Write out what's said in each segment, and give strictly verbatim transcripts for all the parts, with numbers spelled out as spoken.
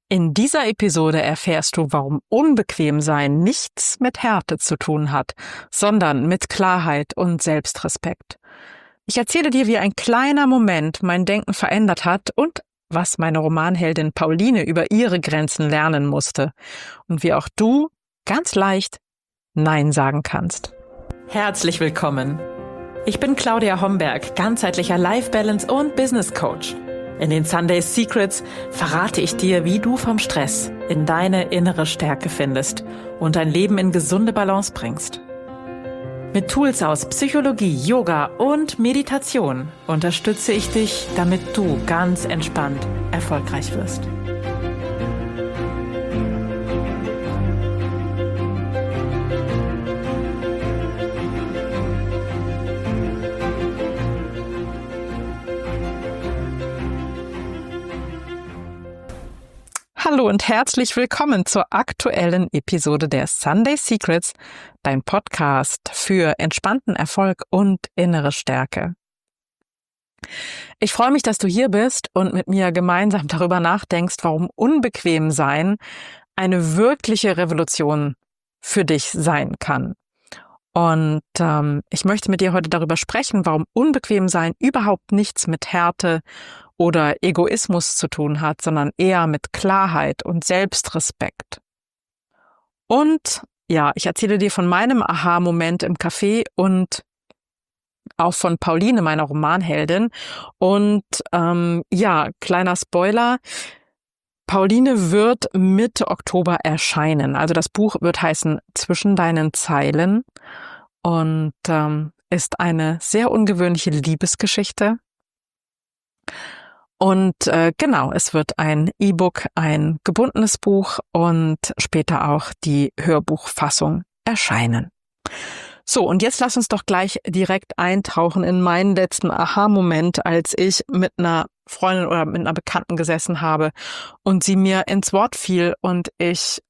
In dieser Episode erfährst du, warum unbequem sein nichts mit Härte zu tun hat, sondern mit Klarheit und Selbstrespekt. Ich erzähle dir, wie ein kleiner Moment mein Denken verändert hat und was meine Romanheldin Pauline über ihre Grenzen lernen musste und wie auch du ganz leicht Nein sagen kannst. Herzlich willkommen. Ich bin Claudia Homberg, ganzheitlicher Life Balance und Business Coach. In den Sunday Secrets verrate ich dir, wie du vom Stress in deine innere Stärke findest und dein Leben in gesunde Balance bringst. Mit Tools aus Psychologie, Yoga und Meditation unterstütze ich dich, damit du ganz entspannt erfolgreich wirst. Hallo und herzlich willkommen zur aktuellen Episode der Sunday Secrets, dein Podcast für entspannten Erfolg und innere Stärke. Ich freue mich, dass du hier bist und mit mir gemeinsam darüber nachdenkst, warum unbequem sein eine wirkliche Revolution für dich sein kann. Und ähm, ich möchte mit dir heute darüber sprechen, warum unbequem sein überhaupt nichts mit Härte oder Egoismus zu tun hat, sondern eher mit Klarheit und Selbstrespekt. Und ja, ich erzähle dir von meinem Aha-Moment im Café und auch von Pauline, meiner Romanheldin. Und ähm, ja, kleiner Spoiler, Pauline wird Mitte Oktober erscheinen. Also das Buch wird heißen Zwischen deinen Zeilen und ähm, ist eine sehr ungewöhnliche Liebesgeschichte. Und äh, genau, es wird ein E-Book, ein gebundenes Buch und später auch die Hörbuchfassung erscheinen. So, und jetzt lass uns doch gleich direkt eintauchen in meinen letzten Aha-Moment, als ich mit einer Freundin oder mit einer Bekannten gesessen habe und sie mir ins Wort fiel und ich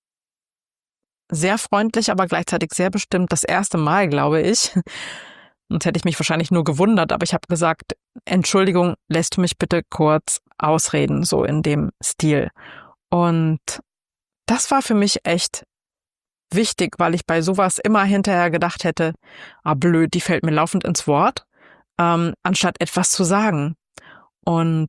sehr freundlich, aber gleichzeitig sehr bestimmt das erste Mal, glaube ich, sonst hätte ich mich wahrscheinlich nur gewundert, aber ich habe gesagt, Entschuldigung, lässt du mich bitte kurz ausreden, so in dem Stil. Und das war für mich echt wichtig, weil ich bei sowas immer hinterher gedacht hätte, ah blöd, die fällt mir laufend ins Wort, ähm, anstatt etwas zu sagen. Und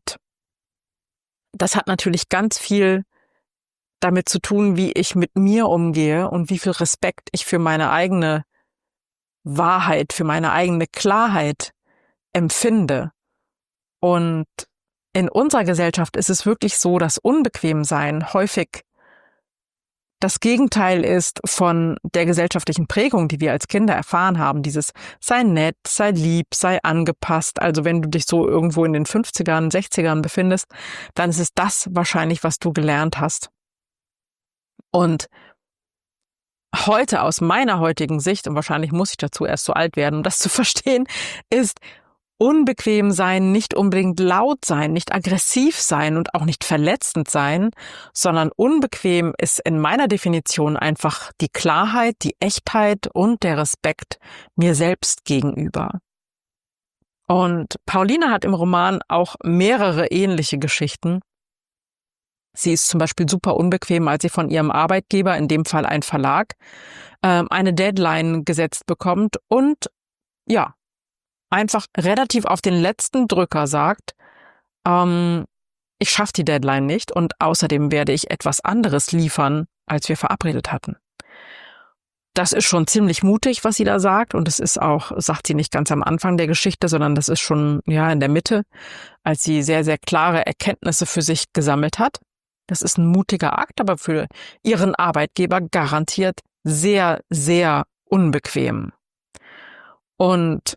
das hat natürlich ganz viel damit zu tun, wie ich mit mir umgehe und wie viel Respekt ich für meine eigene Wahrheit, für meine eigene Klarheit empfinde. Und in unserer Gesellschaft ist es wirklich so, dass Unbequemsein häufig das Gegenteil ist von der gesellschaftlichen Prägung, die wir als Kinder erfahren haben. Dieses sei nett, sei lieb, sei angepasst. Also wenn du dich so irgendwo in den fünfzigern, sechzigern befindest, dann ist es das wahrscheinlich, was du gelernt hast. Und heute aus meiner heutigen Sicht, und wahrscheinlich muss ich dazu erst so alt werden, um das zu verstehen, ist unbequem sein, nicht unbedingt laut sein, nicht aggressiv sein und auch nicht verletzend sein, sondern unbequem ist in meiner Definition einfach die Klarheit, die Echtheit und der Respekt mir selbst gegenüber. Und Pauline hat im Roman auch mehrere ähnliche Geschichten. Sie ist zum Beispiel super unbequem, als sie von ihrem Arbeitgeber, in dem Fall ein Verlag, eine Deadline gesetzt bekommt und ja, einfach relativ auf den letzten Drücker sagt, ähm, ich schaffe die Deadline nicht und außerdem werde ich etwas anderes liefern, als wir verabredet hatten. Das ist schon ziemlich mutig, was sie da sagt, und es ist auch, sagt sie nicht ganz am Anfang der Geschichte, sondern das ist schon ja in der Mitte, als sie sehr, sehr klare Erkenntnisse für sich gesammelt hat. Das ist ein mutiger Akt, aber für ihren Arbeitgeber garantiert sehr, sehr unbequem. Und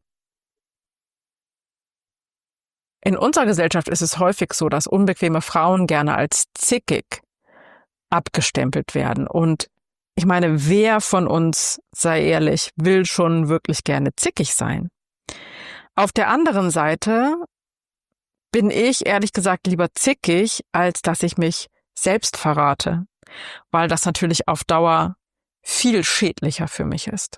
in unserer Gesellschaft ist es häufig so, dass unbequeme Frauen gerne als zickig abgestempelt werden. Und ich meine, wer von uns, sei ehrlich, will schon wirklich gerne zickig sein? Auf der anderen Seite bin ich ehrlich gesagt lieber zickig, als dass ich mich selbst verrate, weil das natürlich auf Dauer viel schädlicher für mich ist.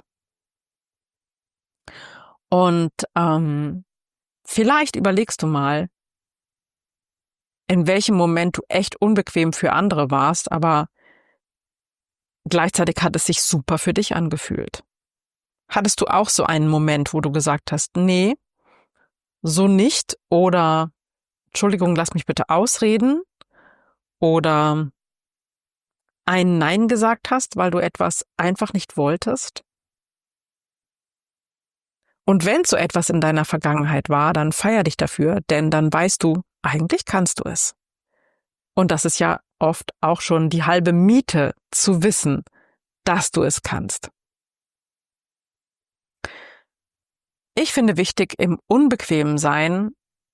Und ähm, vielleicht überlegst du mal, in welchem Moment du echt unbequem für andere warst, aber gleichzeitig hat es sich super für dich angefühlt. Hattest du auch so einen Moment, wo du gesagt hast, nee, so nicht, oder Entschuldigung, lass mich bitte ausreden, oder ein Nein gesagt hast, weil du etwas einfach nicht wolltest? Und wenn so etwas in deiner Vergangenheit war, dann feier dich dafür, denn dann weißt du, eigentlich kannst du es. Und das ist ja oft auch schon die halbe Miete, zu wissen, dass du es kannst. Ich finde wichtig, im unbequemen Sein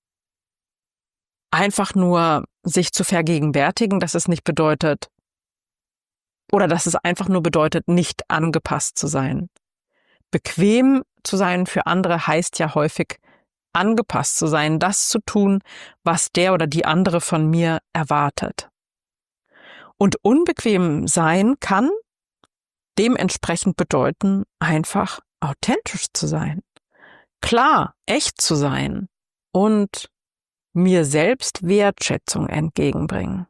einfach nur sich zu vergegenwärtigen, dass es nicht bedeutet, oder dass es einfach nur bedeutet, nicht angepasst zu sein. Bequem zu sein für andere heißt ja häufig, angepasst zu sein, das zu tun, was der oder die andere von mir erwartet. Und unbequem sein kann dementsprechend bedeuten, einfach authentisch zu sein, klar, echt zu sein und mir selbst Wertschätzung entgegenbringen.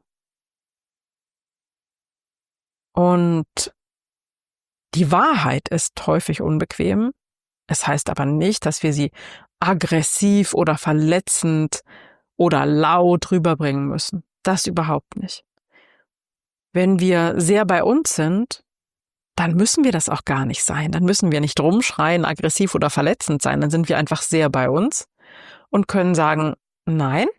Und die Wahrheit ist häufig unbequem. Es heißt aber nicht, dass wir sie aggressiv oder verletzend oder laut rüberbringen müssen. Das überhaupt nicht. Wenn wir sehr bei uns sind, dann müssen wir das auch gar nicht sein. Dann müssen wir nicht rumschreien, aggressiv oder verletzend sein. Dann sind wir einfach sehr bei uns und können sagen, nein,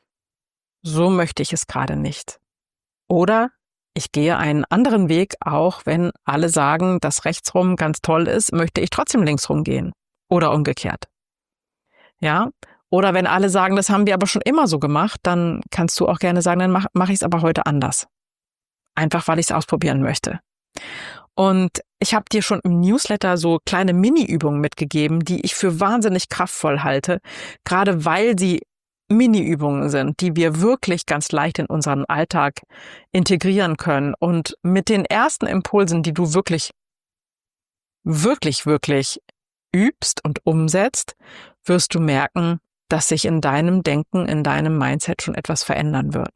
so möchte ich es gerade nicht. Oder ich gehe einen anderen Weg, auch wenn alle sagen, dass rechtsrum ganz toll ist, möchte ich trotzdem linksrum gehen. Oder umgekehrt. Ja? Oder wenn alle sagen, das haben wir aber schon immer so gemacht, dann kannst du auch gerne sagen, dann mache mach ich es aber heute anders. Einfach, weil ich es ausprobieren möchte. Und ich habe dir schon im Newsletter so kleine Mini-Übungen mitgegeben, die ich für wahnsinnig kraftvoll halte, gerade weil sie Mini-Übungen sind, die wir wirklich ganz leicht in unseren Alltag integrieren können. Und mit den ersten Impulsen, die du wirklich, wirklich, wirklich übst und umsetzt, wirst du merken, dass sich in deinem Denken, in deinem Mindset schon etwas verändern wird.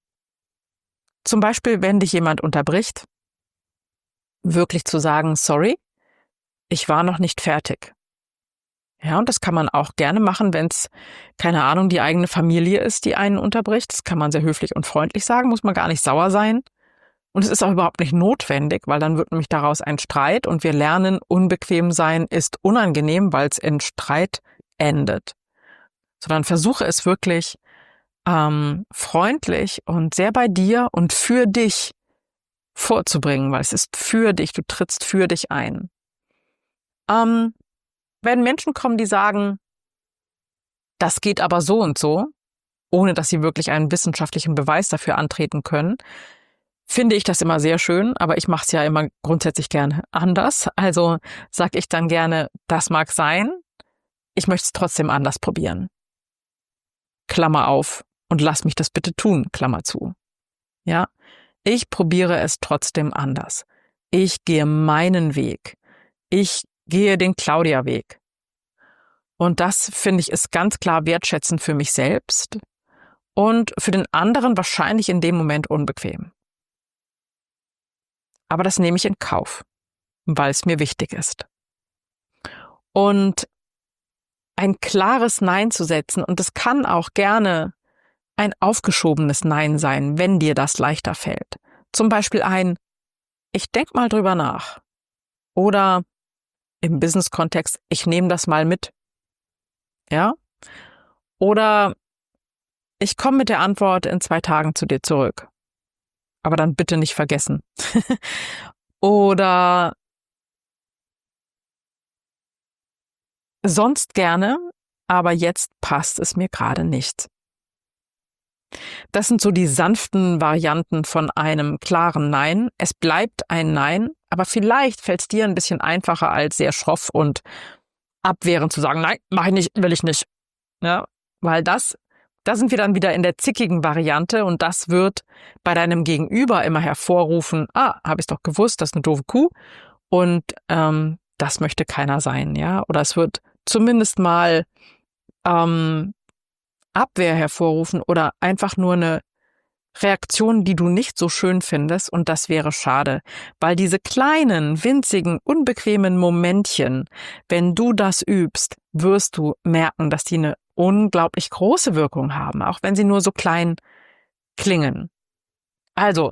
Zum Beispiel, wenn dich jemand unterbricht, wirklich zu sagen, sorry, ich war noch nicht fertig. Ja, und das kann man auch gerne machen, wenn es, keine Ahnung, die eigene Familie ist, die einen unterbricht. Das kann man sehr höflich und freundlich sagen, muss man gar nicht sauer sein. Und es ist auch überhaupt nicht notwendig, weil dann wird nämlich daraus ein Streit und wir lernen, unbequem sein ist unangenehm, weil es in Streit endet. Sondern versuche es wirklich ähm, freundlich und sehr bei dir und für dich vorzubringen, weil es ist für dich, du trittst für dich ein. Ähm, wenn Menschen kommen, die sagen, das geht aber so und so, ohne dass sie wirklich einen wissenschaftlichen Beweis dafür antreten können, finde ich das immer sehr schön, aber ich mache es ja immer grundsätzlich gerne anders. Also sage ich dann gerne, das mag sein, ich möchte es trotzdem anders probieren. Klammer auf, und lass mich das bitte tun, Klammer zu. Ja, ich probiere es trotzdem anders. Ich gehe meinen Weg. Ich gehe den Claudia-Weg. Und das, finde ich, ist ganz klar wertschätzend für mich selbst und für den anderen wahrscheinlich in dem Moment unbequem. Aber das nehme ich in Kauf, weil es mir wichtig ist. Und ein klares Nein zu setzen, und es kann auch gerne ein aufgeschobenes Nein sein, wenn dir das leichter fällt. Zum Beispiel ein, ich denk mal drüber nach. Oder im Business-Kontext, ich nehme das mal mit. Ja? Oder ich komme mit der Antwort in zwei Tagen zu dir zurück. Aber dann bitte nicht vergessen. Oder sonst gerne, aber jetzt passt es mir gerade nicht. Das sind so die sanften Varianten von einem klaren Nein. Es bleibt ein Nein, aber vielleicht fällt es dir ein bisschen einfacher, als sehr schroff und abwehrend zu sagen, nein, mache ich nicht, will ich nicht. Ja, weil das, da sind wir dann wieder in der zickigen Variante und das wird bei deinem Gegenüber immer hervorrufen, ah, habe ich doch gewusst, das ist eine doofe Kuh und ähm, das möchte keiner sein, ja. Oder es wird zumindest mal ähm, Abwehr hervorrufen oder einfach nur eine Reaktion, die du nicht so schön findest, und das wäre schade, weil diese kleinen, winzigen, unbequemen Momentchen, wenn du das übst, wirst du merken, dass die eine unglaublich große Wirkung haben, auch wenn sie nur so klein klingen. Also,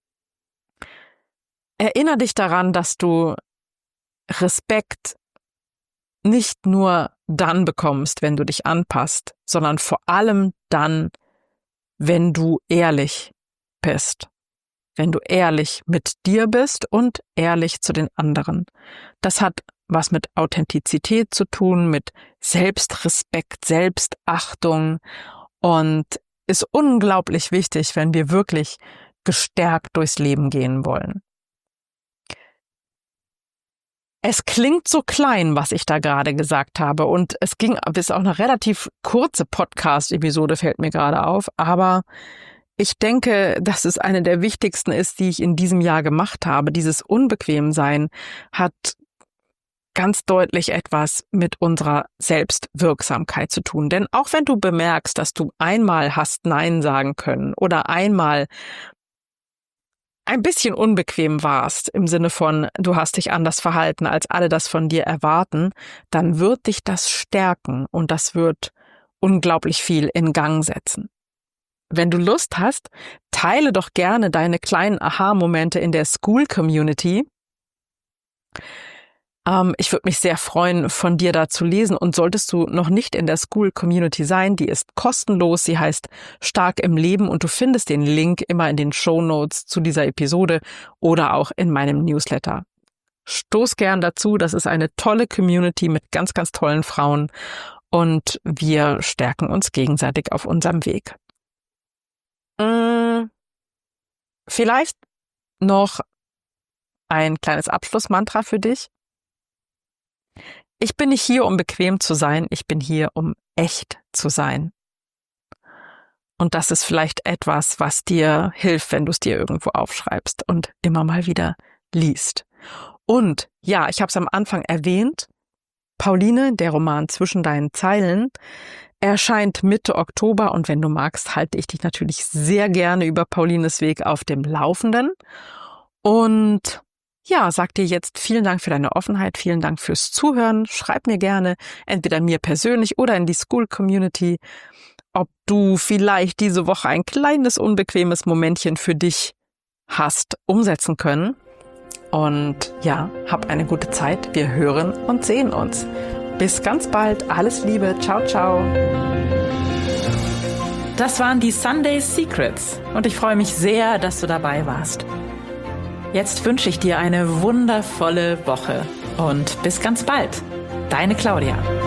erinnere dich daran, dass du Respekt nicht nur dann bekommst, wenn du dich anpasst, sondern vor allem dann, wenn du ehrlich bist. Wenn du ehrlich mit dir bist und ehrlich zu den anderen. Das hat was mit Authentizität zu tun, mit Selbstrespekt, Selbstachtung und ist unglaublich wichtig, wenn wir wirklich gestärkt durchs Leben gehen wollen. Es klingt so klein, was ich da gerade gesagt habe, und es ging bis auch eine relativ kurze Podcast-Episode, fällt mir gerade auf, aber ich denke, dass es eine der wichtigsten ist, die ich in diesem Jahr gemacht habe. Dieses Unbequemsein hat ganz deutlich etwas mit unserer Selbstwirksamkeit zu tun. Denn auch wenn du bemerkst, dass du einmal hast Nein sagen können oder einmal ein bisschen unbequem warst, im Sinne von, du hast dich anders verhalten, als alle das von dir erwarten, dann wird dich das stärken und das wird unglaublich viel in Gang setzen. Wenn du Lust hast, teile doch gerne deine kleinen Aha-Momente in der School-Community. Ähm, ich würde mich sehr freuen, von dir da zu lesen, und solltest du noch nicht in der School-Community sein, die ist kostenlos, sie heißt Stark im Leben, und du findest den Link immer in den Shownotes zu dieser Episode oder auch in meinem Newsletter. Stoß gern dazu, das ist eine tolle Community mit ganz, ganz tollen Frauen und wir stärken uns gegenseitig auf unserem Weg. Mmh, vielleicht noch ein kleines Abschlussmantra für dich. Ich bin nicht hier, um bequem zu sein, ich bin hier, um echt zu sein. Und das ist vielleicht etwas, was dir hilft, wenn du es dir irgendwo aufschreibst und immer mal wieder liest. Und ja, ich habe es am Anfang erwähnt, Pauline, der Roman Zwischen deinen Zeilen, erscheint Mitte Oktober, und wenn du magst, halte ich dich natürlich sehr gerne über Paulines Weg auf dem Laufenden. Und ja, sag dir jetzt vielen Dank für deine Offenheit, vielen Dank fürs Zuhören. Schreib mir gerne, entweder mir persönlich oder in die School-Community, ob du vielleicht diese Woche ein kleines, unbequemes Momentchen für dich hast umsetzen können. Und ja, hab eine gute Zeit. Wir hören und sehen uns. Bis ganz bald. Alles Liebe. Ciao, ciao. Das waren die Sunday Secrets und ich freue mich sehr, dass du dabei warst. Jetzt wünsche ich dir eine wundervolle Woche und bis ganz bald. Deine Claudia.